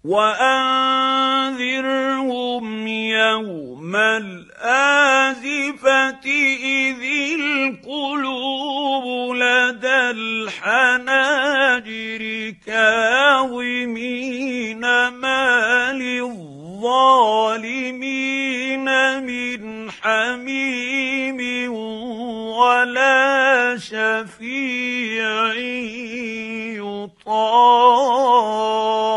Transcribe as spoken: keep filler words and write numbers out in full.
وأنذرهم يوم الآزفة إذ القلوب لدى الحناجر كاظمين ما للظالمين من حميم ولا شفيع يطاع